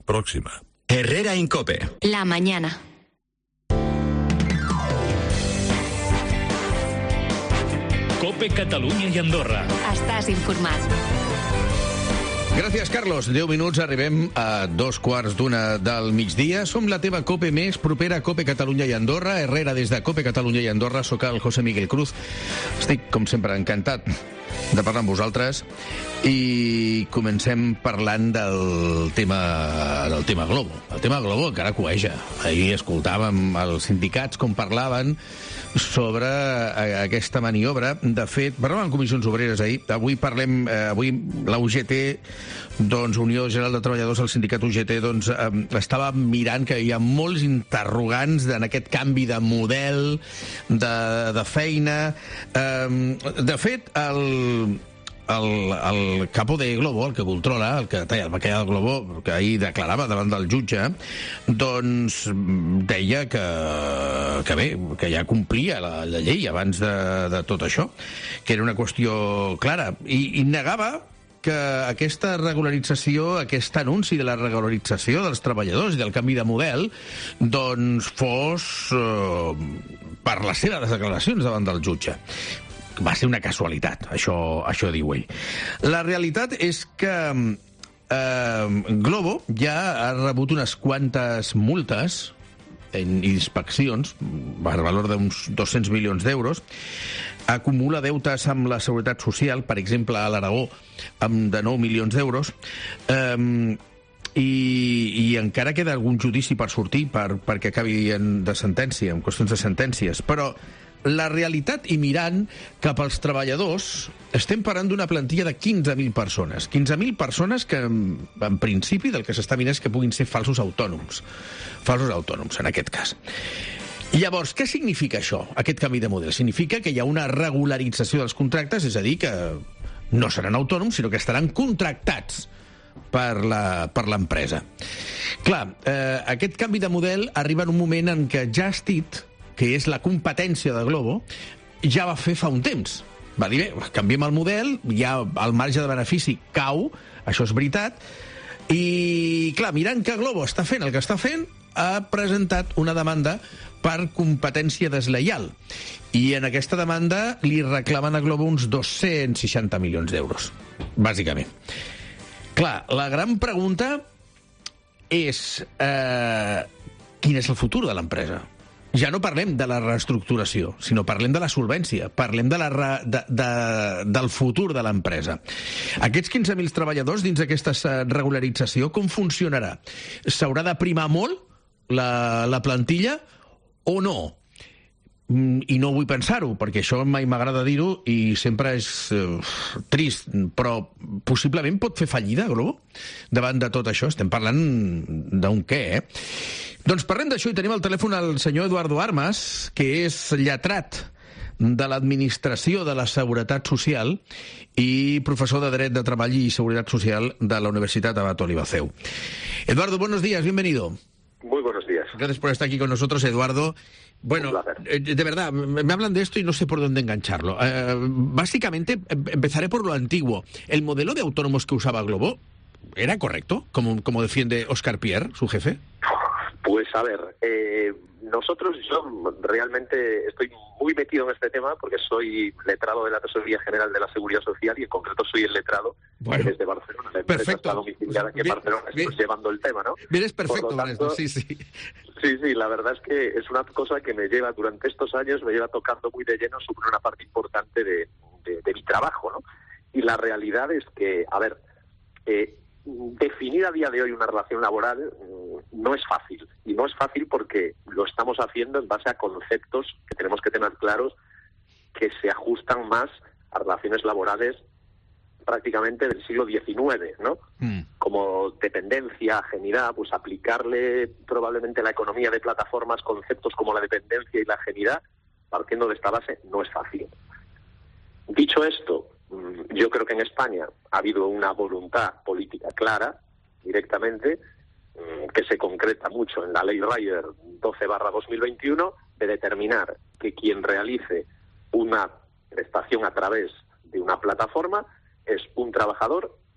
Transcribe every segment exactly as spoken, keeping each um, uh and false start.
Próxima. Herrera Incope. La mañana. Cope Catalunya i Andorra. Estàs informat. Gràcies, Carlos. deu minuts, arribem a dos quarts d'una del migdia. Som la teva Cope més propera a Cope Catalunya i Andorra. Herrera des de Cope Catalunya i Andorra. Soc el José Miguel Cruz. Estic, com sempre, encantat de parlar amb vosaltres i comencem parlant del tema del tema Glovo. El tema Glovo encara cueja. Ahir escoltàvem els sindicats com parlaven sobre aquesta maniobra. De fet, parlàvem en comissions obreres ahir. Avui parlem, eh, avui la U G T, doncs, Unió General de Treballadors, el sindicat U G T, doncs, eh, estava mirant que hi ha molts interrogants en aquest canvi de model de, de feina. Eh, de fet, el... El, el capo de Glovo, el que controla, el que talla el bacallà del Glovo, que ahir declarava davant del jutge, doncs deia que, que bé, que ja complia la, la llei abans de, de tot això, que era una qüestió clara, i, i negava que aquesta regularització, aquest anunci de la regularització dels treballadors i del canvi de model, doncs fos eh, per les seves declaracions davant del jutge. Va ser una casualitat, això, això diu ell. La realitat és que eh, Glovo ja ha rebut unes quantes multes en inspeccions, per valor d'uns dos-cents milions d'euros, acumula deutes amb la Seguretat Social, per exemple, a l'Aragó, amb de nou milions d'euros, eh, i, i encara queda algun judici per sortir, per, perquè acabi en, de sentència, en qüestions de sentències, però la realitat, i mirant cap als treballadors, estem parlant d'una plantilla de quinze mil persones. quinze mil persones que, en principi, del que s'està mirant és que puguin ser falsos autònoms. Falsos autònoms, en aquest cas. Llavors, què significa això, aquest canvi de model? Significa que hi ha una regularització dels contractes, és a dir, que no seran autònoms, sinó que estaran contractats per la, per l'empresa. Clar, eh, aquest canvi de model arriba en un moment en què Just que és la competència de Glovo, ja va fer fa un temps. Va dir, bé, canviem el model, ja el marge de benefici cau, això és veritat, i, clar, mirant que Glovo està fent el que està fent, ha presentat una demanda per competència deslleial. I en aquesta demanda li reclamen a Glovo uns dos-cents seixanta milions d'euros, bàsicament. Clar, la gran pregunta és eh, quin és el futur de l'empresa? Ja no parlem de la reestructuració, sinó parlem de la solvència, parlem de la re, de, de, del futur de l'empresa. Aquests quinze mil treballadors dins d'aquesta regularització, com funcionarà? S'haurà de primar molt la, la plantilla o no? I no vull pensar-ho, perquè això mai m'agrada dir-ho i sempre és eh, trist, però possiblement pot fer fallida, Glovo? Davant de tot això, estem parlant d'un què, eh? Doncs parlem d'això i tenim al telèfon el senyor Eduardo Armas, que és lletrat de l'Administració de la Seguretat Social y profesor de Dret de Treball y Seguridad Social de la Universitat Abat Olivaceu. Eduardo, buenos días, bienvenido. Muy buenos días. Gracias por estar aquí con nosotros, Eduardo. Bueno, eh, de verdad, me hablan de esto y no sé por dónde engancharlo. Eh, básicamente, empezaré por lo antiguo. ¿El modelo de autónomos que usaba Glovo era correcto, como, como defiende Óscar Pierre, su jefe? Pues a ver, eh, nosotros, yo realmente estoy muy metido en este tema porque soy letrado de la Tesorería General de la Seguridad Social y en concreto soy el letrado bueno, desde Barcelona. La empresa perfecto. Está domiciliada aquí en Barcelona, estamos llevando el tema, ¿no? Vienes perfecto Por lo tanto, con esto, sí, sí. Sí, sí, la verdad es que es una cosa que me lleva, durante estos años, me lleva tocando muy de lleno sobre una parte importante de, de, de mi trabajo, ¿no? Y la realidad es que, a ver, eh, definir a día de hoy una relación laboral no es fácil, y no es fácil porque lo estamos haciendo en base a conceptos que tenemos que tener claros que se ajustan más a relaciones laborales prácticamente del siglo diecinueve, ¿no? Mm. Como dependencia, ajenidad, pues aplicarle probablemente la economía de plataformas, conceptos como la dependencia y la ajenidad, partiendo de esta base, no es fácil. Dicho esto, yo creo que en España ha habido una voluntad política clara, directamente, que se concreta mucho en la Ley Rider doce barra dos mil veintiuno, de determinar que quien realice una prestación a través de una plataforma es un trabajador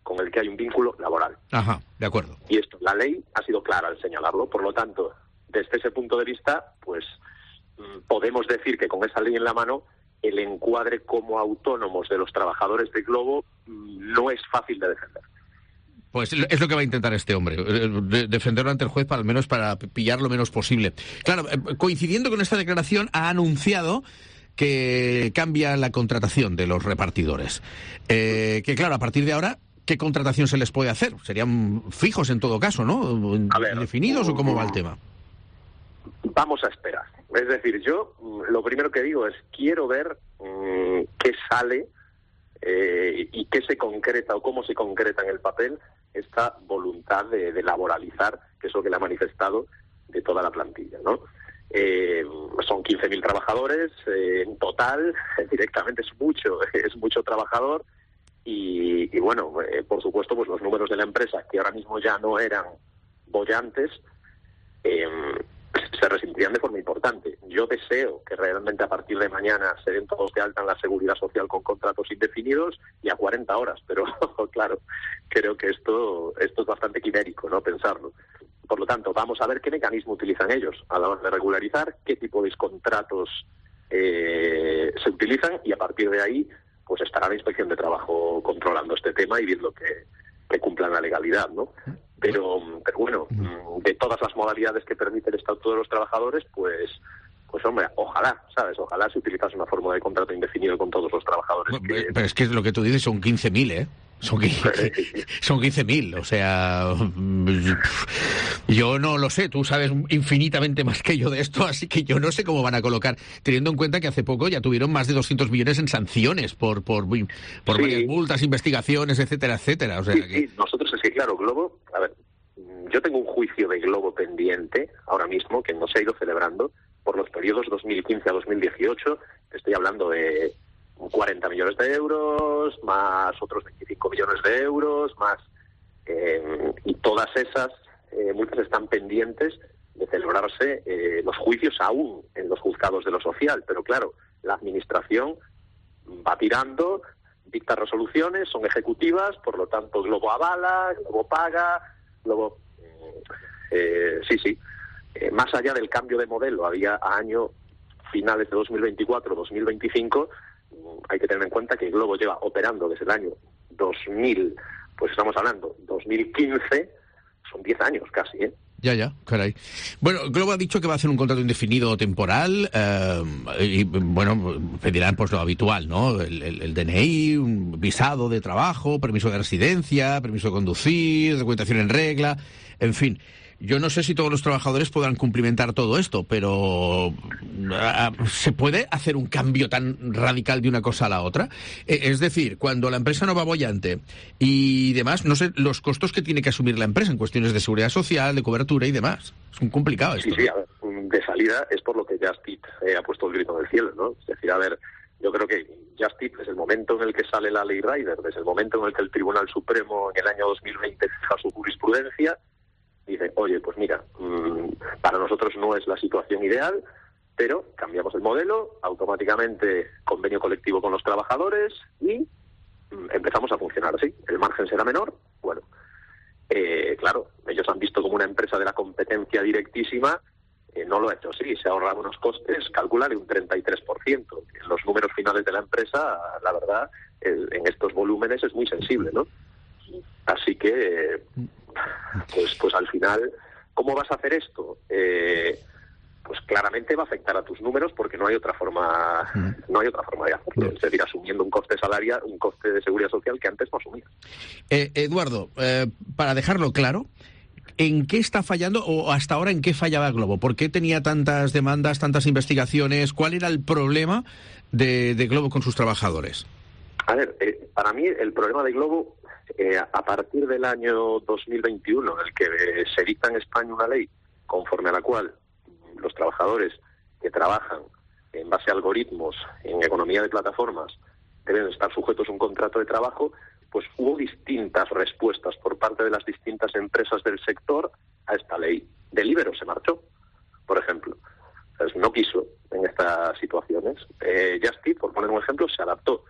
con el que hay un vínculo laboral. Ajá, de acuerdo. Y esto, la ley ha sido clara al señalarlo, por lo tanto, desde ese punto de vista, pues podemos decir que con esa ley en la mano, el encuadre como autónomos de los trabajadores de Glovo no es fácil de defender. Pues es lo que va a intentar este hombre, de defenderlo ante el juez, para al menos para pillar lo menos posible. Claro, coincidiendo con esta declaración, ha anunciado que cambia la contratación de los repartidores. Eh, que claro, a partir de ahora, ¿qué contratación se les puede hacer? Serían fijos en todo caso, ¿no? A ver, ¿Indefinidos o cómo va el tema? Vamos a esperar. Es decir, yo lo primero que digo es, quiero ver mmm, qué sale eh, y qué se concreta o cómo se concreta en el papel esta voluntad de, de laboralizar, que es lo que le ha manifestado de toda la plantilla, ¿no? Eh, son quince mil trabajadores eh, en total, directamente es mucho, es mucho trabajador y, y bueno, eh, por supuesto, pues los números de la empresa, que ahora mismo ya no eran bollantes, eh, se resentirían de forma importante. Yo deseo que realmente a partir de mañana se den todos de alta en la Seguridad Social con contratos indefinidos y a cuarenta horas, pero claro, creo que esto esto es bastante quimérico, ¿no?, pensarlo. Por lo tanto, vamos a ver qué mecanismo utilizan ellos a la hora de regularizar, qué tipo de contratos eh, se utilizan y a partir de ahí pues estará la Inspección de Trabajo controlando este tema y viendo que, que cumplan la legalidad, ¿no? Pero, pero bueno, de todas las modalidades que permite el Estatuto de los Trabajadores, pues, pues hombre, ojalá, ¿sabes? Ojalá se utilizase una fórmula de contrato indefinido con todos los trabajadores. Que... Pero es que lo que tú dices son quince mil, ¿eh? Son quince mil, o sea, yo no lo sé, tú sabes infinitamente más que yo de esto, así que yo no sé cómo van a colocar, teniendo en cuenta que hace poco ya tuvieron más de doscientos millones en sanciones por por, por sí. varias multas, investigaciones, etcétera, etcétera. O sea, sí, que... sí, nosotros es que, claro, Glovo, a ver, yo tengo un juicio de Glovo pendiente ahora mismo que no se ha ido celebrando por los periodos dos mil quince a dos mil dieciocho, estoy hablando de cuarenta millones de euros, más otros veinticinco millones de euros, más eh, y todas esas eh, multas están pendientes de celebrarse eh, los juicios aún en los juzgados de lo social, pero claro, la administración va tirando, dicta resoluciones, son ejecutivas, por lo tanto Glovo avala, Glovo paga, Glovo eh, sí, sí, eh, más allá del cambio de modelo, había a año finales de dos mil veinticuatro, dos mil veinticinco, hay que tener en cuenta que Glovo lleva operando desde el año dos mil, pues estamos hablando, dos mil quince, son diez años casi, ¿eh? Ya, ya, caray. Bueno, Glovo ha dicho que va a hacer un contrato indefinido temporal eh, y, bueno, pedirán pues lo habitual, ¿no? El, el, el D N I, un visado de trabajo, permiso de residencia, permiso de conducir, documentación en regla, en fin. Yo no sé si todos los trabajadores podrán cumplimentar todo esto, pero ¿se puede hacer un cambio tan radical de una cosa a la otra? Es decir, cuando la empresa no va bollante y demás, no sé los costos que tiene que asumir la empresa en cuestiones de seguridad social, de cobertura y demás. Es muy complicado esto. Sí, sí, a ver, de salida es por lo que Just Eat eh, ha puesto el grito en el cielo, ¿no? Es decir, a ver, yo creo que Just Eat, desde el momento en el que sale la ley Rider, desde el momento en el que el Tribunal Supremo en el año dos mil veinte fija su jurisprudencia, dice, oye, pues mira, mmm, para nosotros no es la situación ideal, pero cambiamos el modelo, automáticamente convenio colectivo con los trabajadores y mmm, empezamos a funcionar así. El margen será menor, bueno, eh, claro, ellos han visto como una empresa de la competencia directísima, eh, no lo ha hecho así, se ahorran unos costes, calcularle un treinta y tres por ciento. En los números finales de la empresa, la verdad, el, en estos volúmenes es muy sensible, ¿no? Así que... Pues, pues al final, ¿cómo vas a hacer esto? Eh, pues claramente va a afectar a tus números porque no hay otra forma, no hay otra forma de hacerlo. Es decir, asumiendo un coste salarial, un coste de seguridad social que antes no asumías. Eh, Eduardo, eh, para dejarlo claro, ¿en qué está fallando o hasta ahora en qué fallaba Glovo? ¿Por qué tenía tantas demandas, tantas investigaciones? ¿Cuál era el problema de, de Glovo con sus trabajadores? A ver, eh, para mí el problema de Glovo, eh, a partir del año dos mil veintiuno, en el que eh, se dicta en España una ley conforme a la cual los trabajadores que trabajan en base a algoritmos en economía de plataformas deben estar sujetos a un contrato de trabajo, pues hubo distintas respuestas por parte de las distintas empresas del sector a esta ley. Deliveroo se marchó, por ejemplo. Entonces, no quiso en estas situaciones. Eh, Just Eat, por poner un ejemplo, se adaptó.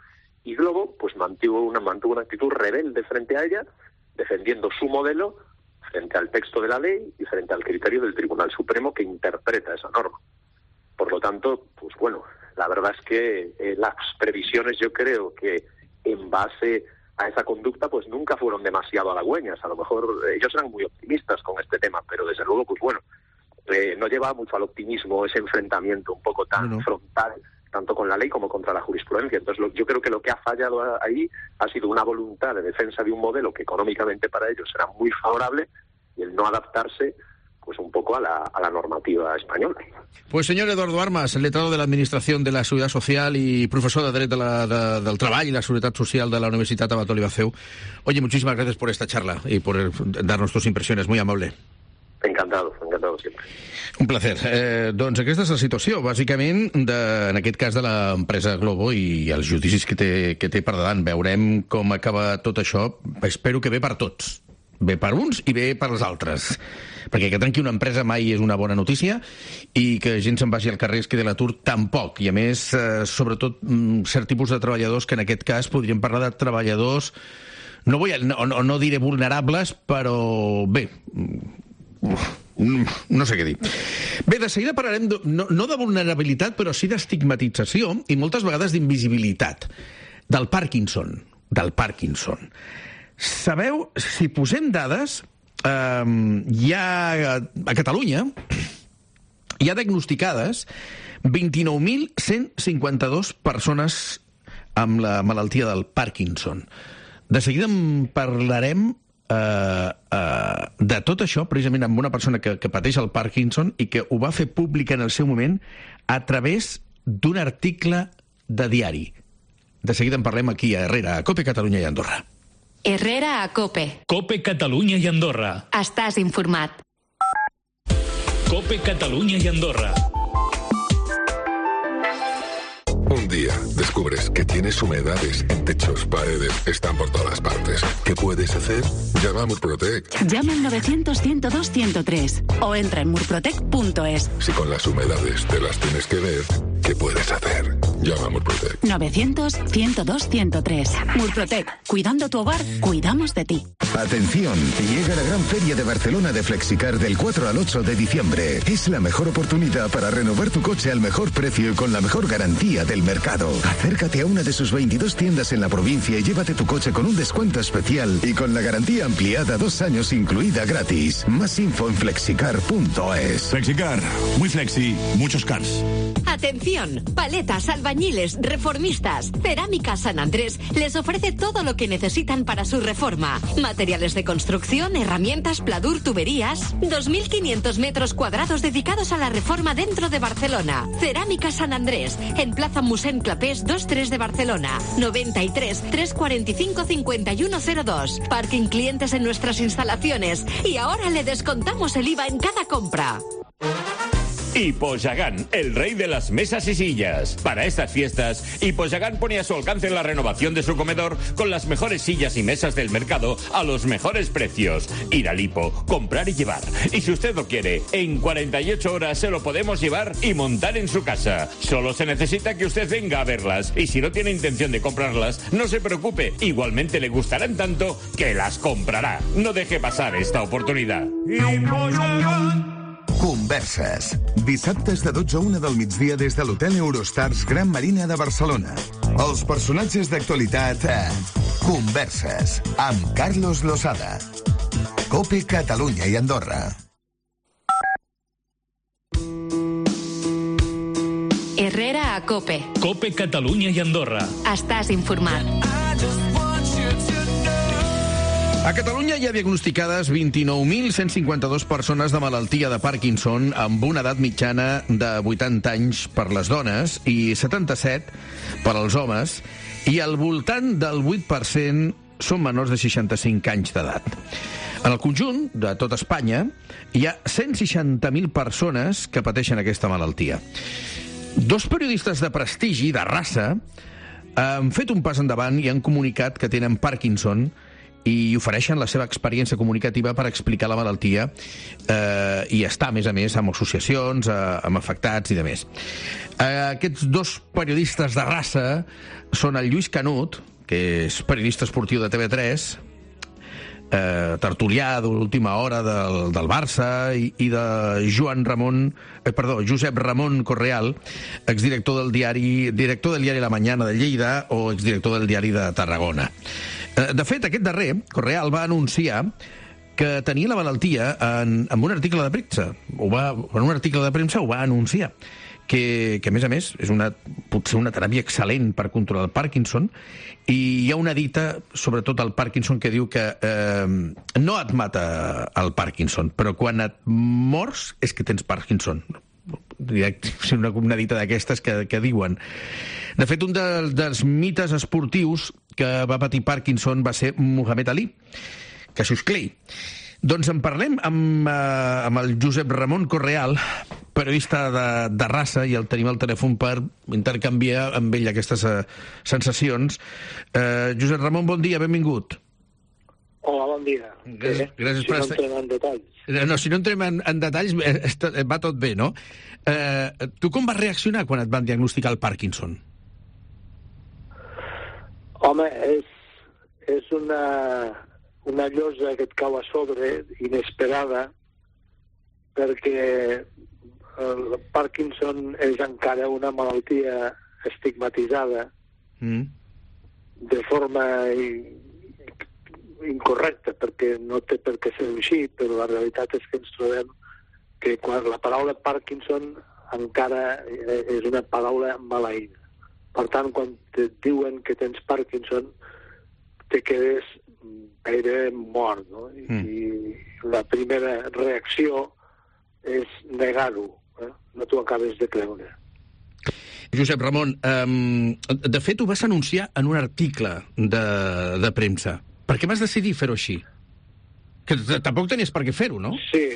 Y Globo pues mantuvo una, mantuvo una actitud rebelde frente a ella, defendiendo su modelo frente al texto de la ley y frente al criterio del Tribunal Supremo que interpreta esa norma. Por lo tanto, pues bueno, la verdad es que eh, las previsiones, yo creo que en base a esa conducta pues nunca fueron demasiado halagüeñas. A lo mejor eh, ellos eran muy optimistas con este tema, pero desde luego, pues bueno, eh, no llevaba mucho al optimismo ese enfrentamiento un poco tan no, no. frontal, tanto con la ley como contra la jurisprudencia. Entonces lo, yo creo que lo que ha fallado ahí ha sido una voluntad de defensa de un modelo que económicamente para ellos era muy favorable y el no adaptarse pues un poco a la, a la normativa española. Pues señor Eduardo Armas, letrado de la Administración de la Seguridad Social y profesor de Dret de la, de, del Treball y la Seguridad Social de la Universitat Abat Oliba Feu. Oye, muchísimas gracias por esta charla y por darnos tus impresiones. Muy amable. Encantado, encantado siempre. Un placer. Eh, doncs aquesta és la situació, bàsicament, de, en aquest cas de l'empresa Globo i els judicis que té, que té per davant. Veurem com acaba tot això. Espero que bé per tots. Bé per uns i bé per els altres. Perquè que trenqui una empresa mai és una bona notícia i que gent se'n vagi al carrer es quedi a l'atur tampoc. I a més, eh, sobretot, cert tipus de treballadors que en aquest cas podríem parlar de treballadors, no, vull, no, no, no diré vulnerables, però bé, no sé què dir. Bé, de seguida parlarem de, no, no de vulnerabilitat, però sí d'estigmatització i moltes vegades d'invisibilitat. Del Parkinson. Del Parkinson. Sabeu, si posem dades, eh, hi ha a Catalunya hi ha diagnosticades vint-i-nou mil cent cinquanta-dos persones amb la malaltia del Parkinson. De seguida en parlarem eh, eh, de tot això, precisament amb una persona que, que pateix el Parkinson i que ho va fer públic en el seu moment a través d'un article de diari. De seguida en parlem aquí a Herrera, a COPE Catalunya i Andorra. Herrera a COPE. COPE Catalunya i Andorra. Estàs informat. COPE Catalunya i Andorra. Un día descubres que tienes humedades en techos, paredes, están por todas partes. ¿Qué puedes hacer? Llama a Murprotec. Llama al novecientos, ciento dos, ciento tres o entra en murprotec punto es. Si con las humedades te las tienes que ver, ¿qué puedes hacer? Llama a Murprotec. novecientos, ciento dos, ciento tres. Murprotec. Cuidando tu hogar, cuidamos de ti. Atención, llega la gran feria de Barcelona de Flexicar del cuatro al ocho de diciembre. Es la mejor oportunidad para renovar tu coche al mejor precio y con la mejor garantía del mercado. Acércate a una de sus veintidós tiendas en la provincia y llévate tu coche con un descuento especial y con la garantía ampliada dos años incluida gratis. Más info en flexicar punto es. Flexicar, muy flexi, muchos cars. Atención, paletas, albañiles, reformistas. Cerámica San Andrés les ofrece todo lo que necesitan para su reforma. Materiales de construcción, herramientas, pladur, tuberías. dos mil quinientos metros cuadrados dedicados a la reforma dentro de Barcelona. Cerámica San Andrés, en Plaza Musén Clapés dos tres de Barcelona. noventa y tres, trescientos cuarenta y cinco, cincuenta y uno cero dos. Parking clientes en nuestras instalaciones. Y ahora le descontamos el I V A en cada compra. Hippoyagán, el rey de las mesas y sillas. Para estas fiestas, Hippoyagán pone a su alcance la renovación de su comedor con las mejores sillas y mesas del mercado a los mejores precios. Ir al Hippo, comprar y llevar. Y si usted lo quiere, en cuarenta y ocho horas se lo podemos llevar y montar en su casa. Solo se necesita que usted venga a verlas. Y si no tiene intención de comprarlas, no se preocupe. Igualmente le gustarán tanto que las comprará. No deje pasar esta oportunidad. Hippoyagán. Converses. Dissabtes de dotze a una del migdia des de l'Hotel Eurostars Gran Marina de Barcelona. Els personatges d'actualitat a Converses amb Carlos Losada. COPE Catalunya i Andorra. Herrera a COPE. COPE Catalunya i Andorra. Estàs informat. A Catalunya hi ha diagnosticades vint-i-nou mil cent cinquanta-dos persones de malaltia de Parkinson amb una edat mitjana de vuitanta anys per les dones i setanta-set per als homes, i al voltant del vuit per cent són menors de seixanta-cinc anys d'edat. En el conjunt de tot Espanya hi ha cent seixanta mil persones que pateixen aquesta malaltia. Dos periodistes de prestigi, de raça, han fet un pas endavant i han comunicat que tenen Parkinson i ofereixen la seva experiència comunicativa per explicar la malaltia eh, i estar, a més a més, amb associacions, eh, amb afectats i demés. Eh, aquests dos periodistes de raça són el Lluís Canut, que és periodista esportiu de T V tres, eh, tertulià d'última hora del, del Barça, i, i de Joan Ramon, eh, perdó, Josep Ramon Correal, exdirector del diari, director del diari La Mañana de Lleida o exdirector del diari de Tarragona. Eh, de fet, aquest darrer, Correal, va anunciar que tenia la malaltia en, en un article de premsa. Ho va, en un article de premsa ho va anunciar. Que, que, a més a més, és una, potser una teràpia excel·lent per controlar el Parkinson, i hi ha una dita, sobretot al Parkinson, que diu que eh, no et mata el Parkinson, però quan et mors és que tens Parkinson. Una, una dita d'aquestes que, que diuen. De fet, un de, dels mites esportius que va patir Parkinson va ser Muhammad Ali, Cassius Clay. Doncs en parlem amb, eh, amb el Josep Ramon Correal, periodista de, de raça, i el tenim al telèfon per intercanviar amb ell aquestes eh, sensacions. Eh, Josep Ramon, bon dia, benvingut. Hola, bon dia. Gràcies, gràcies si per no estar... entrem en detalls. No, si no entrem en, en detalls, eh, va tot bé, no? Eh, tu com vas reaccionar quan et van diagnosticar el Parkinson? Home, és, és una... una llosa que et cau a sobre, inesperada, perquè el Parkinson és encara una malaltia estigmatitzada mm. de forma incorrecta, perquè no té per què ser així, però la realitat és que ens trobem que quan la paraula Parkinson encara és una paraula maleïda. Per tant, quan et diuen que tens Parkinson, te quedes gairebé mort, no? Mm. I la primera reacció és negar-ho, eh? No t'ho acabes de creure. Josep Ramon, um, de fet ho vas anunciar en un article de, de premsa. Per què vas decidir fer-ho així? Que tampoc tenies per què fer-ho, no? Sí.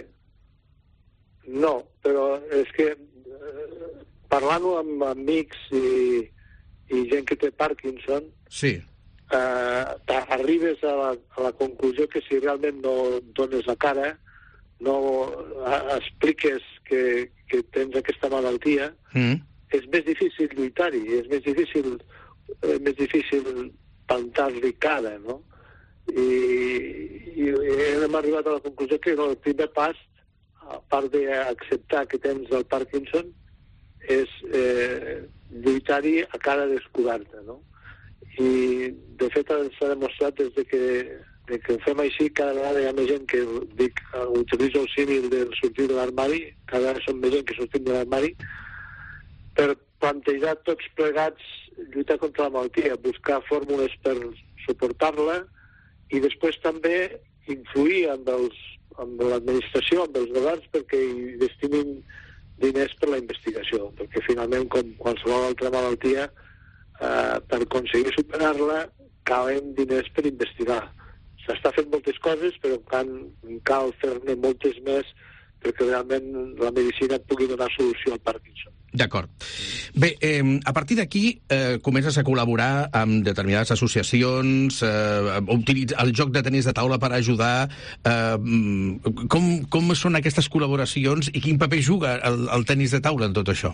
No, però és que eh, parlant-ho amb amics i, i gent que té Parkinson... Sí. Uh, arribes a la, a la conclusió que si realment no dones la cara, no uh, expliques que, que tens aquesta malaltia, mm. és més difícil lluitar-hi, és més difícil, eh, més difícil plantar-li cara, no? I, i, i hem arribat a la conclusió que no, el primer pas, a part d'acceptar que tens el Parkinson, és eh, lluitar-hi a cara descoberta, no? I, de fet, s'ha demostrat des de que, de que ho fem així, cada vegada hi ha més gent que dic, utilitza el símil de sortir de l'armari, cada vegada som més gent que sortim de l'armari, per plantejar tots plegats lluitar contra la malaltia, buscar fórmules per suportar-la i després també influir amb, els, amb l'administració, amb els governs, perquè hi destinin diners per la investigació, perquè finalment, com qualsevol altra malaltia, Uh, per aconseguir superar-la calen diners per investigar. S'està fent moltes coses, però cal, cal fer-ne moltes més perquè realment la medicina pugui donar solució al Parkinson. D'acord. Bé, eh, a partir d'aquí eh, comences a col·laborar amb determinades associacions, eh, utilitzar el joc de tenis de taula per ajudar. Eh, com, com són aquestes col·laboracions i quin paper juga el, el tenis de taula en tot això?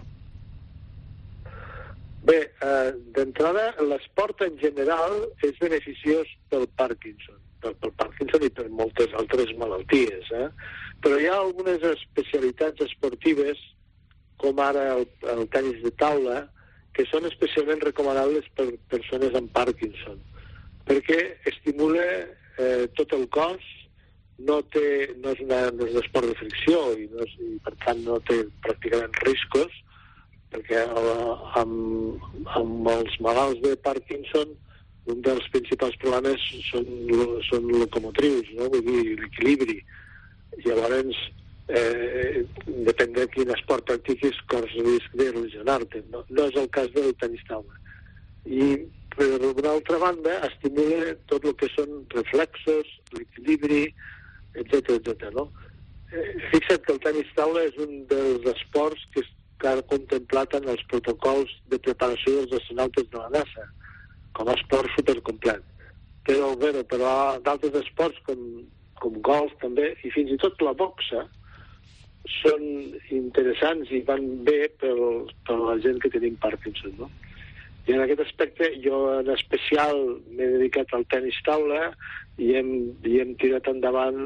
Bé, eh, d'entrada, l'esport en general és beneficiós pel Parkinson, pel, pel Parkinson i per moltes altres malalties, eh? Però hi ha algunes especialitats esportives, com ara el, el tenis de taula, que són especialment recomanables per persones amb Parkinson, perquè estimula eh, tot el cos, no, té, no és, una, no és un esport de fricció i, no és, i per tant no té pràcticament riscos, perquè amb, amb els malalts de Parkinson un dels principals problemes són, són locomotrius, no? Vull dir, l'equilibri. Llavors, eh, depèn de quin esport practiquis, corres risc de lesionar-te. No, no és el cas del tenis taula. I, per una altra banda, estimula tot el que són reflexos, l'equilibri, etcètera, etcètera, no? Eh, fixa't que el tenis taula és un dels esports que que ha contemplat en els protocols de preparació dels astronautes de la NASA, com a esport supercomplet. però, bueno, però d'altres esports com, com golf també, i fins i tot la boxa, són interessants i van bé per, per la gent que tenim Parkinson, no? I en aquest aspecte jo en especial m'he dedicat al tenis taula i hem, i hem tirat endavant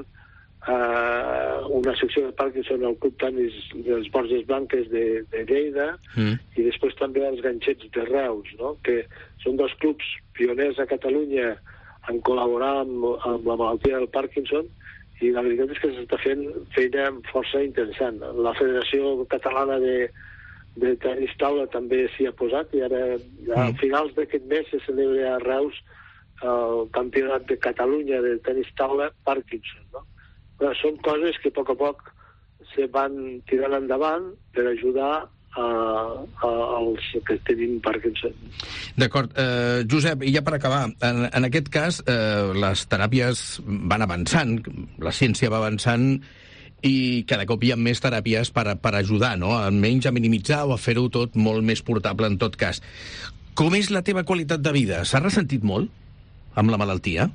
uh, una secció de Parkinson al Club Tenis de les Borges Blanques de, de Lleida mm. i després també als Ganxets de Reus, no? Que són dos clubs pioners a Catalunya en col·laborar amb, amb la malaltia del Parkinson, i la veritat és que s'està fent feina força interessant. La Federació Catalana de, de Tenis Taula també s'hi ha posat, i ara a finals d'aquest mes se celebra a Reus el Campionat de Catalunya de Tenis Taula Parkinson, no? Però són coses que a poc a poc se van tirant endavant per ajudar a, a, als que tenim Parkinson. D'acord. Eh, Josep, i ja per acabar, en, en aquest cas eh, les teràpies van avançant, la ciència va avançant, i cada cop hi ha més teràpies per, per ajudar, no? Almenys a minimitzar o a fer-ho tot molt més portable en tot cas. Com és la teva qualitat de vida? S'ha ressentit molt amb la malaltia?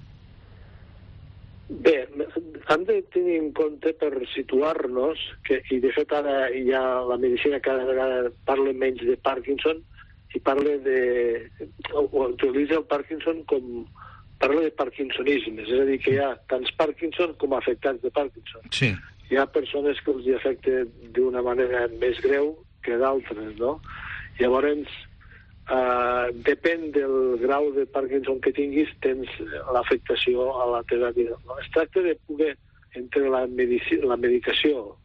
Bé, hem de tenir en compte per situar-nos que, i de fet ara ja la medicina cada vegada parla menys de Parkinson i parla de, o, o utilitza el Parkinson com parla de parkinsonisme, és a dir, que hi ha tants Parkinson com afectats de Parkinson. Sí. Hi ha persones que els afecta d'una manera més greu que d'altres, no? Llavors, Uh, depèn del grau de Parkinson que tinguis, tens l'afectació a la teva vida. No? Es tracta de poder, entre la, medici la medicació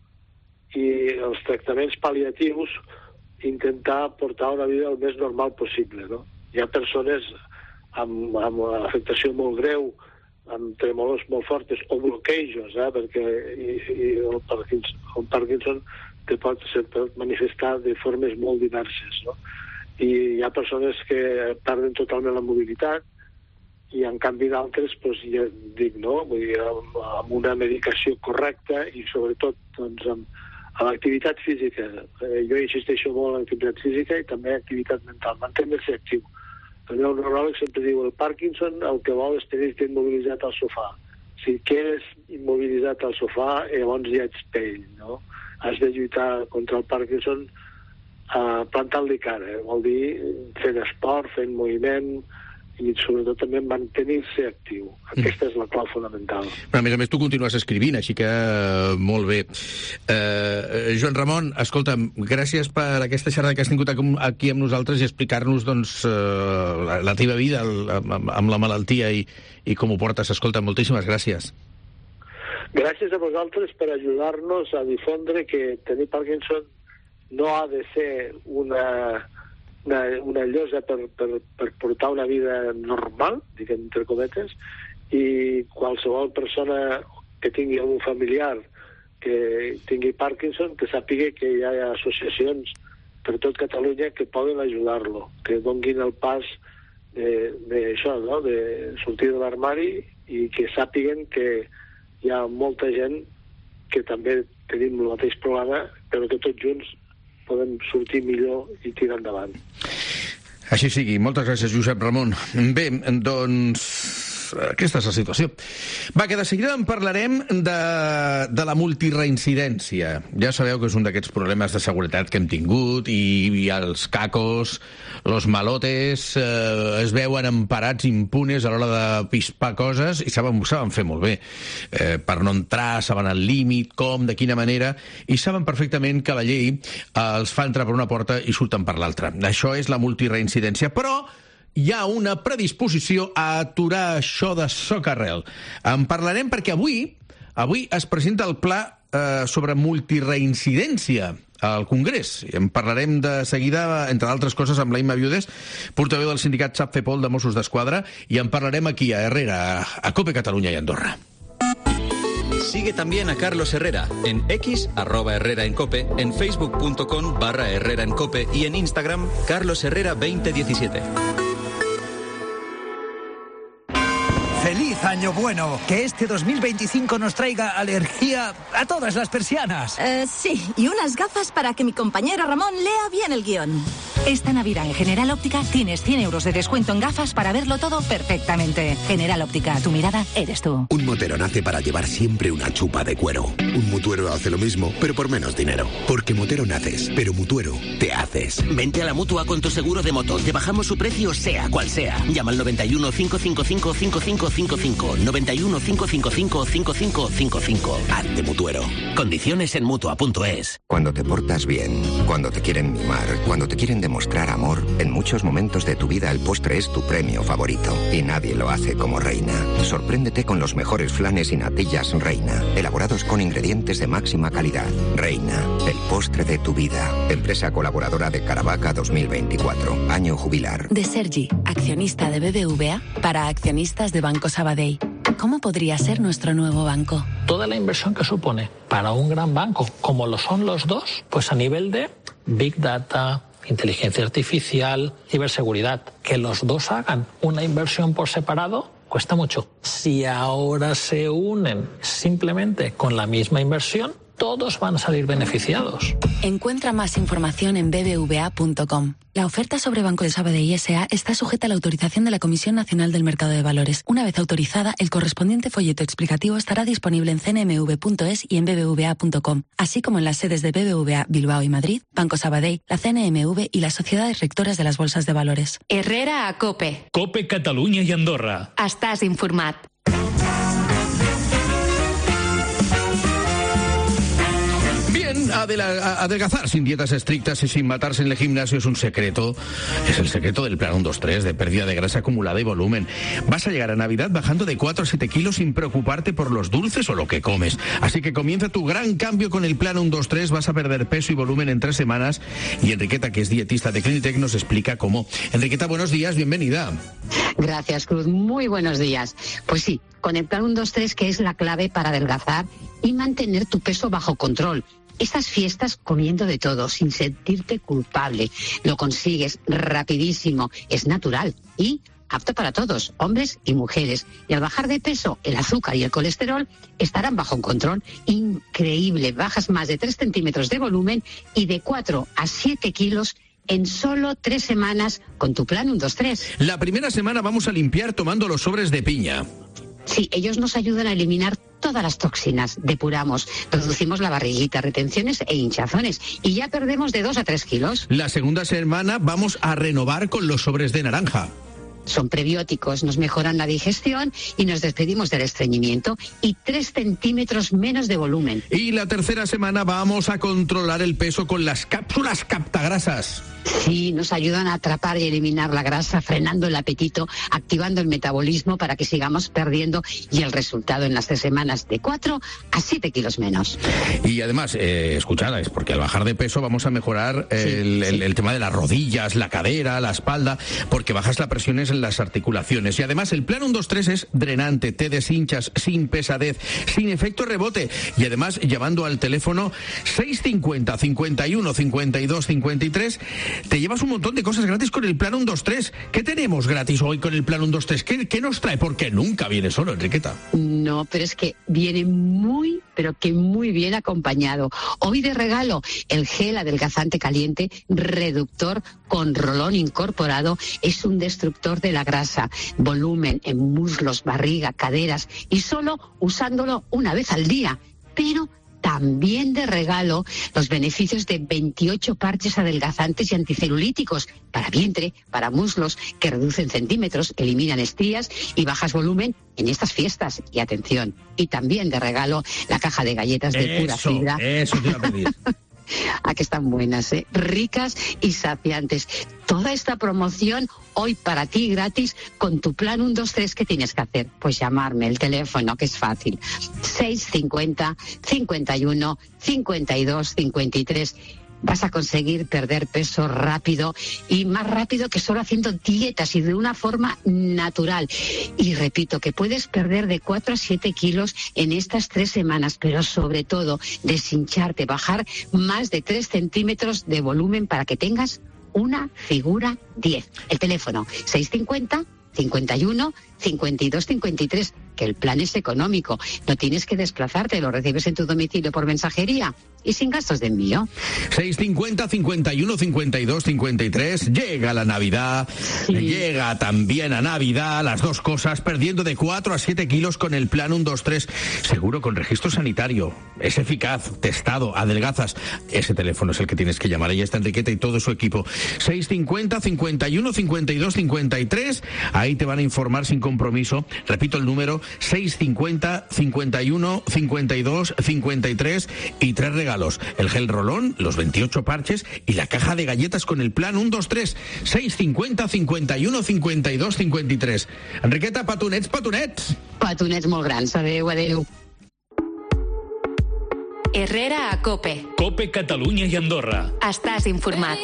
i els tractaments pal·liatius, intentar portar una vida el més normal possible, no? Hi ha persones amb, amb afectació molt greu, amb tremolors molt fortes o bloquejos, eh? Perquè i, i el, Parkinson, el Parkinson te pot, se pot manifestar de formes molt diverses, no? I hi ha persones que perden totalment la mobilitat i en canvi d'altres, doncs, ja dic, no? Vull dir, amb, amb una medicació correcta i sobretot doncs, amb, amb l'activitat física. Eh, jo insisteixo molt en l'activitat física i també activitat mental, mantenir-se actiu. El meu neuròleg sempre diu, el Parkinson el que vol és tenir-te immobilitzat al sofà. Si quedes immobilitzat al sofà, llavors ja ets pell, no? Has de lluitar contra el Parkinson Uh, plantant-li cara, eh? Vol dir fent esport, fent moviment i sobretot també mantenir-se actiu. Aquesta mm. és la clau fonamental. Però, a més a més, tu continues escrivint, així que uh, molt bé. Uh, Joan Ramon, escolta'm, gràcies per aquesta xerrada que has tingut aquí amb nosaltres i explicar-nos doncs, uh, la, la teva vida el, amb, amb la malaltia i, i com ho portes. Escolta, moltíssimes gràcies. Gràcies a vosaltres per ajudar-nos a difondre que tenir Parkinson no ha de ser una, una, una llosa per, per, per portar una vida normal, diguem, entre cometes, i qualsevol persona que tingui un familiar que tingui Parkinson, que sàpiga que hi ha associacions per tot Catalunya que poden ajudar-lo, que donguin el pas d'això, no? De sortir de l'armari i que sàpiguen que hi ha molta gent que també tenim el mateix problema, però que tots junts podem sortir millor i tirar endavant. Així sigui. Moltes gràcies, Josep Ramon. Bé, doncs aquesta és la situació. Va, que de seguida en parlarem de, de la multireincidència. Ja sabeu que és un d'aquests problemes de seguretat que hem tingut i, i els cacos, los malotes, eh, es veuen emparats impunes a l'hora de pispar coses i saben, saben fer molt bé. Eh, per no entrar, saben el límit, com, de quina manera, i saben perfectament que la llei eh, els fa entrar per una porta i surten per l'altra. Això és la multireincidència, però hi ha una predisposició a aturar això de socarrel. En parlarem perquè avui avui es presenta el pla eh, sobre multireincidència al Congrés. I en parlarem de seguida, entre d'altres coses, amb la Imma Viudes, portaveu del sindicat SAPFEPOL de Mossos d'Esquadra, i en parlarem aquí a Herrera, a COPE Catalunya i Andorra. Sigue también a Carlos Herrera en X, arroba Herrera en Cope, en facebook.com barra Herrera en Cope y en Instagram, Carlos Herrera veinte diecisiete. ¡Feliz año! año bueno. Que este dos mil veinticinco nos traiga alergia a todas las persianas. Eh, sí, y unas gafas para que mi compañero Ramón lea bien el guión. Esta Navidad en General Óptica tienes cien euros de descuento en gafas para verlo todo perfectamente. General Óptica, tu mirada eres tú. Un motero nace para llevar siempre una chupa de cuero. Un mutuero hace lo mismo, pero por menos dinero. Porque motero naces, pero mutuero te haces. Vente a la Mutua con tu seguro de moto. Te bajamos su precio sea cual sea. Llama al noventa y uno, cinco cinco cinco, cinco cinco cinco cinco. noventa y uno, cinco cinco cinco, cinco cinco cinco cinco. Hazte mutuero. Condiciones en mutua punto es. Cuando te portas bien, cuando te quieren mimar, cuando te quieren demostrar amor, en muchos momentos de tu vida el postre es tu premio favorito. Y nadie lo hace como Reina. Sorpréndete con los mejores flanes y natillas Reina, elaborados con ingredientes de máxima calidad. Reina, el postre de tu vida. Empresa colaboradora de Caravaca dos mil veinticuatro. Año jubilar. De Sergi, accionista de B B V A para accionistas de Banco Sabadell. ¿Cómo podría ser nuestro nuevo banco? Toda la inversión que supone para un gran banco, como lo son los dos, pues a nivel de Big Data, inteligencia artificial, ciberseguridad, que los dos hagan una inversión por separado, cuesta mucho. Si ahora se unen simplemente con la misma inversión, todos van a salir beneficiados. Encuentra más información en b b v a punto com. La oferta sobre Banco de Sabadell S A está sujeta a la autorización de la Comisión Nacional del Mercado de Valores. Una vez autorizada, el correspondiente folleto explicativo estará disponible en c n m v punto es y en b b v a punto com, así como en las sedes de B B V A Bilbao y Madrid, Banco Sabadell, la C N M V y las sociedades rectoras de las bolsas de valores. Herrera a COPE. COPE Catalunya i Andorra. Estàs informat. Adelgazar sin dietas estrictas y sin matarse en el gimnasio es un secreto. Es el secreto del plan uno dos tres, de pérdida de grasa acumulada y volumen. Vas a llegar a Navidad bajando de cuatro a siete kilos sin preocuparte por los dulces o lo que comes. Así que comienza tu gran cambio con el plan uno dos tres. Vas a perder peso y volumen en tres semanas. Y Enriqueta, que es dietista de Clinitec, nos explica cómo. Enriqueta, buenos días, bienvenida. Gracias, Cruz. Muy buenos días. Pues sí, con el plan uno dos tres, que es la clave para adelgazar y mantener tu peso bajo control. Estas fiestas comiendo de todo, sin sentirte culpable. Lo consigues rapidísimo, es natural y apto para todos, hombres y mujeres. Y al bajar de peso, el azúcar y el colesterol estarán bajo control. Increíble, bajas más de tres centímetros de volumen y de cuatro a siete kilos en solo tres semanas con tu plan uno dos tres. La primera semana vamos a limpiar tomando los sobres de piña. Sí, ellos nos ayudan a eliminar todas las toxinas, depuramos, reducimos la barriguita, retenciones e hinchazones y ya perdemos de dos a tres kilos. La segunda semana vamos a renovar con los sobres de naranja. Son prebióticos, nos mejoran la digestión y nos despedimos del estreñimiento y tres centímetros menos de volumen. Y la tercera semana vamos a controlar el peso con las cápsulas captagrasas. Sí, nos ayudan a atrapar y eliminar la grasa, frenando el apetito, activando el metabolismo para que sigamos perdiendo y el resultado en las tres semanas de cuatro a siete kilos menos. Y además, eh, escuchad, es porque al bajar de peso vamos a mejorar el, sí, el, sí. el tema de las rodillas, la cadera, la espalda, porque bajas la presión en las articulaciones. Y además el plan uno dos tres es drenante, te deshinchas sin pesadez, sin efecto rebote. Y además llamando al teléfono seis cincuenta, cincuenta y uno, cincuenta y dos, cincuenta y tres, te llevas un montón de cosas gratis con el plan uno dos tres. ¿Qué tenemos gratis hoy con el plan uno dos tres? ¿Qué, qué nos trae? Porque nunca viene solo, Enriqueta. No, pero es que viene muy, pero que muy bien acompañado. Hoy de regalo, el gel adelgazante caliente reductor con rolón incorporado. Es un destructor de la grasa, volumen en muslos, barriga, caderas y solo usándolo una vez al día. Pero también de regalo los beneficios de veintiocho parches adelgazantes y anticelulíticos para vientre, para muslos, que reducen centímetros, eliminan estrías y bajas volumen en estas fiestas. Y atención, y también de regalo la caja de galletas de pura eso, fibra. Eso te iba a pedir. ¿A que están buenas, eh? Ricas y saciantes. Toda esta promoción hoy para ti gratis con tu plan uno dos tres. ¿Qué tienes que hacer? Pues llamarme, el teléfono, que es fácil. seis cincuenta, cincuenta y uno, cincuenta y dos, cincuenta y tres. Vas a conseguir perder peso rápido y más rápido que solo haciendo dietas y de una forma natural. Y repito, que puedes perder de cuatro a siete kilos en estas tres semanas, pero sobre todo deshincharte, bajar más de tres centímetros de volumen para que tengas una figura diez. El teléfono seis cincuenta, cincuenta y uno, cincuenta y dos, cincuenta y tres, que el plan es económico. No tienes que desplazarte, lo recibes en tu domicilio por mensajería y sin gastos de envío. seis cincuenta, cincuenta y uno, cincuenta y dos, cincuenta y tres. Llega la Navidad, sí. Llega también a Navidad, las dos cosas, perdiendo de cuatro a siete kilos con el plan uno dos tres. Seguro, con registro sanitario. Es eficaz, testado, adelgazas. Ese teléfono es el que tienes que llamar. Ahí está Enriqueta y todo su equipo. seis cincuenta, cincuenta y uno, cincuenta y dos, cincuenta y tres. Ahí te van a informar sin compromiso. Repito el número, seis cincuenta, cincuenta y uno, cincuenta y dos, cincuenta y tres, y tres regalos: el gel Rolón, los veintiocho parches y la caja de galletas con el plan uno dos tres. seis cincuenta, cincuenta y uno, cincuenta y dos, cincuenta y tres. Enriqueta, petonets, petonets. Petonets molt grans. Adéu, adéu. Herrera a COPE. COPE Catalunya i Andorra. Estàs informat.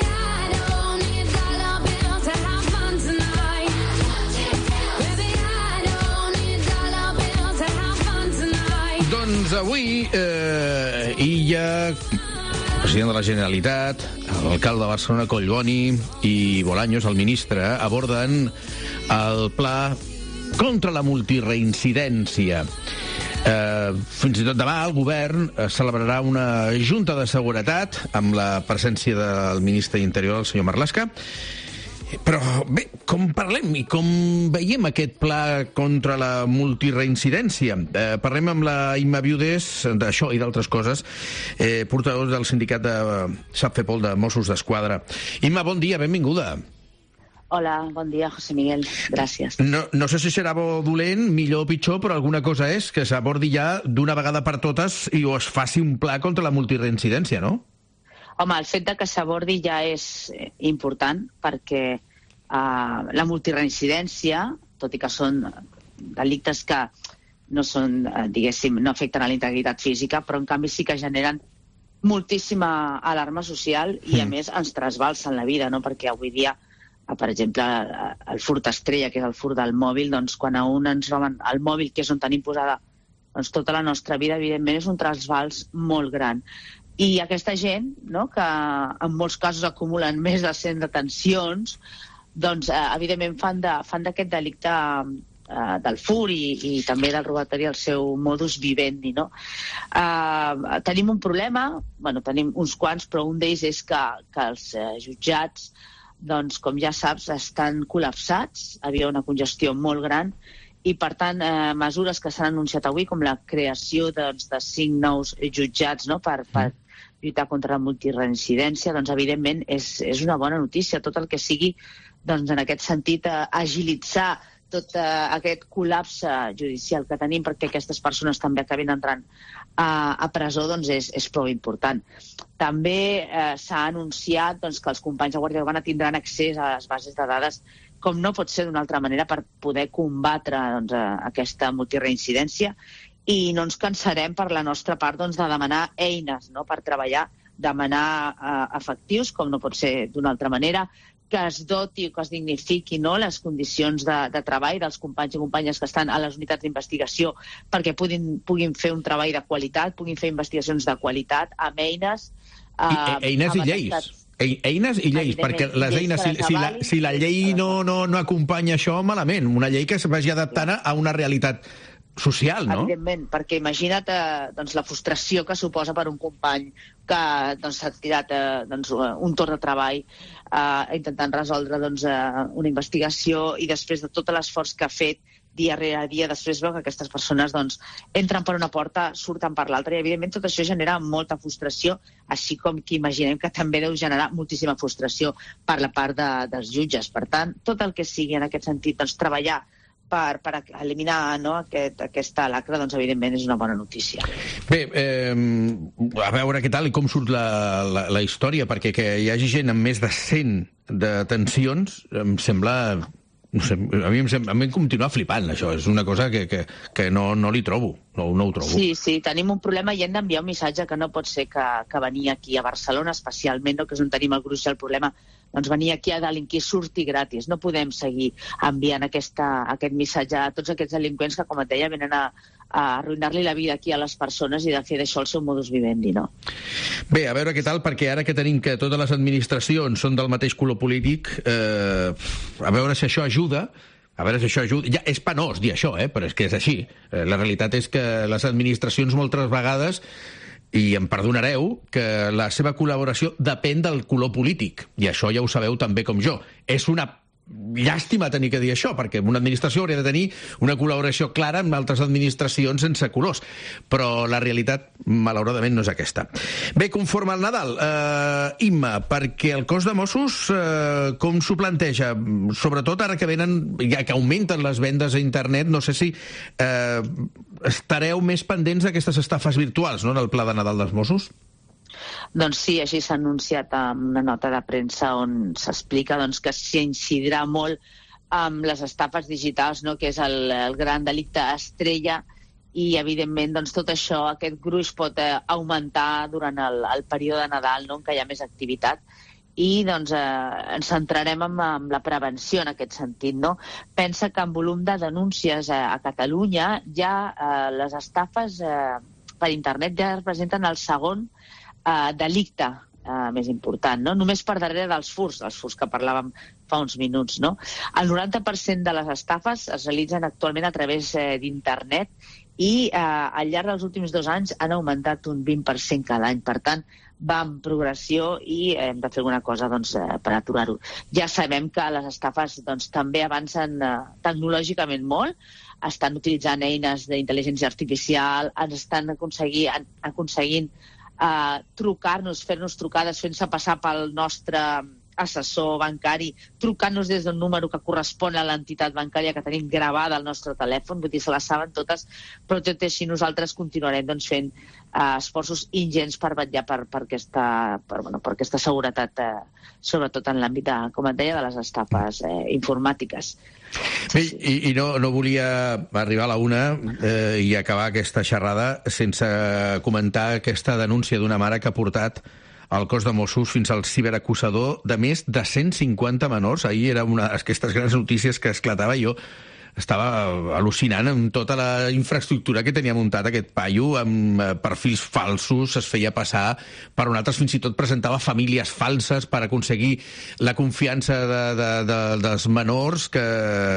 Doncs avui, eh, Illa, president de la Generalitat, l'alcalde de Barcelona, Collboni, i Bolaños, el ministre, aborden el pla contra la multireincidència. Eh, fins i tot demà el govern celebrarà una junta de seguretat amb la presència del ministre d'Interior, el senyor Marlaska. Però bé, com parlem i com veiem aquest pla contra la multireincidència? Eh, parlem amb la Imma Viudes d'això i d'altres coses, eh, portadors del sindicat de SAPFEPOL de Mossos d'Esquadra. Imma, bon dia, benvinguda. Hola, bon dia, José Miguel. Gràcies. No, no sé si serà bo o dolent, millor o pitjor, però alguna cosa és que s'abordi ja d'una vegada per totes i o es faci un pla contra la multireincidència, no? Home, el fet de que s'abordi ja és important perquè uh, la multireincidència, tot i que són delictes que no són, uh, diguéssim, no afecten a la integritat física, però en canvi sí que generen moltíssima alarma social i a més ens trasbalsen la vida, no? Perquè avui dia, per exemple, el furt estrella, que és el furt del mòbil, doncs quan a un ens roben el mòbil, que és on tenim posada doncs, tota la nostra vida, evidentment és un trasbals molt gran. I aquesta gent, no, que en molts casos acumulen més de cent detencions, doncs eh, evidentment fan d'aquest de, delicte eh, del furt i, i també del robatori el seu modus vivendi, no? Eh, tenim un problema, bueno, tenim uns quants, però un d'ells és que, que els eh, jutjats, doncs, com ja saps, estan col·lapsats, havia una congestió molt gran, i, per tant, eh, mesures que s'han anunciat avui, com la creació doncs, de cinc nous jutjats, no?, per, per lluitar contra la multireincidència, doncs, evidentment, és, és una bona notícia. Tot el que sigui, doncs, en aquest sentit, eh, agilitzar tot eh, aquest col·lapse judicial que tenim perquè aquestes persones també acabin entrant a, a presó, doncs és, és prou important. També eh, s'ha anunciat doncs, que els companys de Guàrdia Urbana tindran accés a les bases de dades, com no pot ser d'una altra manera, per poder combatre doncs, aquesta multireincidència, i no ens cansarem per la nostra part doncs, de demanar eines, no?, per treballar, demanar eh, efectius, com no pot ser d'una altra manera, que es doti o que es dignifiqui, no?, les condicions de, de treball dels companys i companyes que estan a les unitats d'investigació perquè puguin, puguin fer un treball de qualitat, puguin fer investigacions de qualitat amb eines... Eh, I, eines i lleis. Estat... Eines i lleis, perquè les eines, si, si, la, si la llei no, no, no acompanya això, malament. Una llei que es vagi adaptant a una realitat social, no? Evidentment, perquè imagina't eh, doncs, la frustració que suposa per un company que doncs, s'ha tirat eh, doncs, un torn de treball eh, intentant resoldre doncs, eh, una investigació i després de tot l'esforç que ha fet dia rere dia, després veu que aquestes persones doncs, entren per una porta, surten per l'altra, i evidentment tot això genera molta frustració, així com que imaginem que també deu generar moltíssima frustració per la part de, dels jutges. Per tant, tot el que sigui en aquest sentit, doncs, treballar per, per eliminar, no, aquest, aquesta lacra, doncs evidentment és una bona notícia. Bé, eh, a veure què tal i com surt la, la, la història, perquè que hi hagi gent amb més de cent detencions em sembla... No sé, a mi, em, a mi em continua flipant, això. És una cosa que, que, que no, no li trobo, no, no ho trobo. Sí, sí, tenim un problema i hem d'enviar un missatge que no pot ser que, que venir aquí a Barcelona, especialment, no, que és on tenim el gruix del problema, doncs venir aquí a delinquir surti gratis. No podem seguir enviant aquesta, aquest missatge a tots aquests delinqüents que, com et deia, venen a, a arruïnar-li la vida aquí a les persones i de fer d'això el seu modus vivendi, no? Bé, a veure què tal, perquè ara que tenim que totes les administracions són del mateix color polític, eh, a veure si això ajuda, A veure si això ajuda. Ja, és penós dir això, eh? Però és que és així. La realitat és que les administracions moltes vegades, i em perdonareu, que la seva col·laboració depèn del color polític. I això ja ho sabeu tan bé com jo. És una llàstima tenir que dir això, perquè una administració hauria de tenir una col·laboració clara amb altres administracions sense colors, però la realitat malauradament no és aquesta. Bé, conforme al Nadal, eh, Imma, perquè el cos de Mossos eh, com s'ho planteja? Sobretot ara que venen, ja que augmenten les vendes a internet, no sé si eh, estareu més pendents d'aquestes estafes virtuals, no?, en el pla de Nadal dels Mossos? Doncs sí, així s'ha anunciat en una nota de premsa on s'explica doncs, que s'incidirà molt amb les estafes digitals, no?, que és el, el gran delicte estrella, i evidentment doncs, tot això, aquest gruix pot eh, augmentar durant el, el període de Nadal, no?, en què hi ha més activitat, i doncs, eh, ens centrarem en, en la prevenció en aquest sentit. No? Pensa que en volum de denúncies eh, a Catalunya ja eh, les estafes eh, per internet ja representen el segon Uh, delicte uh, més important, no? Només per darrere dels furs, els furs que parlàvem fa uns minuts. No? El noranta per cent de les estafes es realitzen actualment a través eh, d'internet i uh, al llarg dels últims dos anys han augmentat un vint per cent cada any. Per tant, va en progressió i hem de fer alguna cosa doncs, eh, per aturar-ho. Ja sabem que les estafes doncs, també avancen eh, tecnològicament molt, estan utilitzant eines d'intel·ligència artificial, ens estan aconseguint, aconseguint Uh, trucar-nos, fer-nos trucades, fent-se passar pel nostre assessor bancari, trucant-nos des d'un número que correspon a l'entitat bancària que tenim gravada al nostre telèfon, vull dir, se les saben totes, però tot i així nosaltres continuarem doncs, fent uh, esforços ingents per vetllar per, per, aquesta, per, bueno, per aquesta seguretat, uh, sobretot en l'àmbit, de, com et deia, de les estafes eh, informàtiques. Bé, i, i no, no volia arribar a la una eh, i acabar aquesta xerrada sense comentar aquesta denúncia d'una mare que ha portat el cos de Mossos fins al ciberacusador de més de cent cinquanta menors. Ahir era una d'aquestes grans notícies que esclatava. Jo estava al·lucinant amb tota la infraestructura que tenia muntat aquest paio, amb perfils falsos, es feia passar per un altre, fins i tot presentava famílies falses per aconseguir la confiança de, de, de, dels menors que,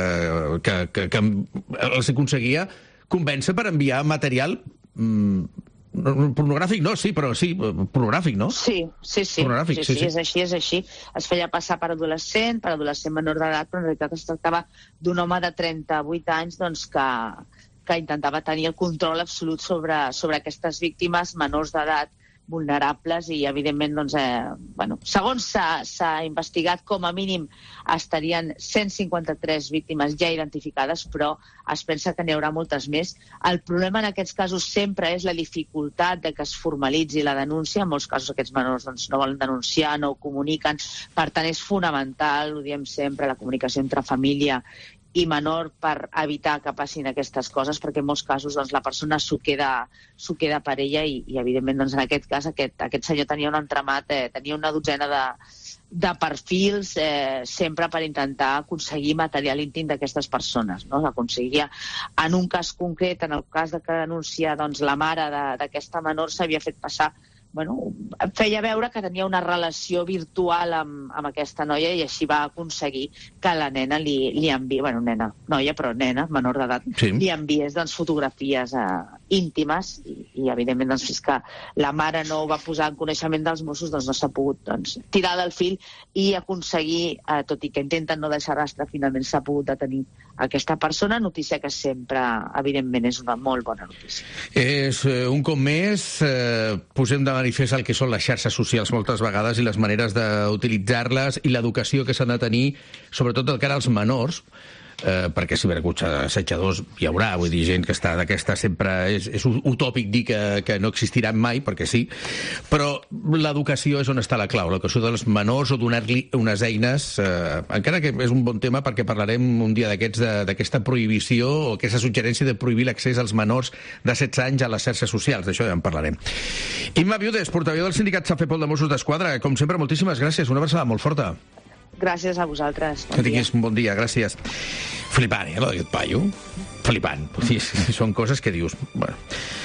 que, que, que els aconseguia convèncer per enviar material mm, pornogràfic, no, sí, però sí, pornogràfic, no? Sí, sí, sí, pornogràfic, sí, sí, sí, sí, és així, és així. Es feia passar per adolescent, per adolescent menor d'edat, però en realitat es tractava d'un home de trenta-vuit anys doncs, que, que intentava tenir el control absolut sobre, sobre aquestes víctimes menors d'edat vulnerables i, evidentment, doncs, eh, bueno, segons s'ha investigat, com a mínim estarien cent cinquanta-tres víctimes ja identificades, però es pensa que n'hi haurà moltes més. El problema en aquests casos sempre és la dificultat de que es formalitzi la denúncia. En molts casos aquests menors doncs, no volen denunciar, no ho comuniquen. Per tant, és fonamental, ho diem sempre, la comunicació entre família i menor per evitar que passin aquestes coses, perquè en molts casos doncs, la persona s'ho queda, s'ho queda per ella i, i evidentment, doncs, en aquest cas, aquest, aquest senyor tenia un entramat, eh, tenia una dotzena de, de perfils eh, sempre per intentar aconseguir material íntim d'aquestes persones. No? L'aconseguia en un cas concret, en el cas de que denuncia doncs, la mare d'aquesta menor, s'havia fet passar, bueno, feia veure que tenia una relació virtual amb, amb aquesta noia i així va aconseguir que la nena li, li enviï, bueno, nena, noia, però nena, menor d'edat, sí. li enviés doncs, fotografies eh, íntimes i, i evidentment, doncs, fins que la mare no ho va posar en coneixement dels Mossos, doncs no s'ha pogut doncs, tirar del fil i aconseguir, eh, tot i que intenten no deixar rastre, finalment s'ha pogut detenir aquesta persona, notícia que sempre, evidentment, és una molt bona notícia. És eh, un cop més, eh, posem de manifest el que són les xarxes socials moltes vegades i les maneres d'utilitzar-les i l'educació que s'han de tenir, sobretot del cara als menors, eh, perquè ciberassetjadors hi haurà, vull dir, gent que està d'aquesta sempre... És, és utòpic dir que, que no existiran mai, perquè sí, però l'educació és on està la clau, l'educació dels menors o donar-li unes eines, eh, encara que és un bon tema perquè parlarem un dia d'aquests d'aquesta prohibició o aquesta suggerència de prohibir l'accés als menors de setze anys a les xarxes socials, d'això ja en parlarem. Imma Viudes, portaveu del sindicat Safepol de Mossos d'Esquadra, com sempre, moltíssimes gràcies, una abraçada molt forta. Gràcies a vosaltres. Bon que tinguis un bon dia, gràcies. Flipant, eh, aquest paio? Flipant. Sí, són coses que dius... Bueno.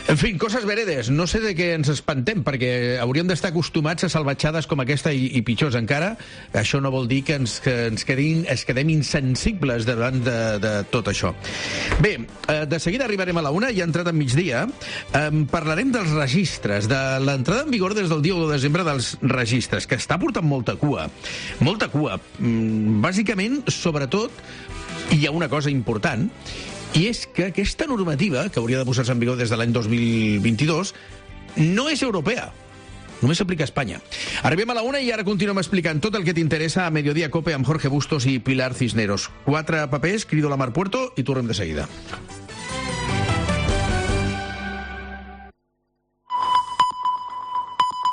En fi, coses veredes. No sé de què ens espantem, perquè hauríem d'estar acostumats a salvatjades com aquesta i, i pitjors encara. Això no vol dir que ens, que ens, quedin, es quedem insensibles davant de, de tot això. Bé, eh, de seguida arribarem a la una, ja ha entrat a migdia. Eh, parlarem dels registres, de l'entrada en vigor des del dia u de desembre dels registres, que està portant molta cua. Molta cua. Mm, bàsicament, sobretot, hi ha una cosa important, i és que aquesta normativa, que hauria de posar-se en vigor des de l'any dos mil vint-i-dos, no és europea. Només s'aplica a Espanya. Arribem a la una i ara continuem explicant tot el que t'interessa a Mediodía Cope amb Jorge Bustos i Pilar Cisneros. Quatre papers, crido la Mar Puerto i tornem de seguida.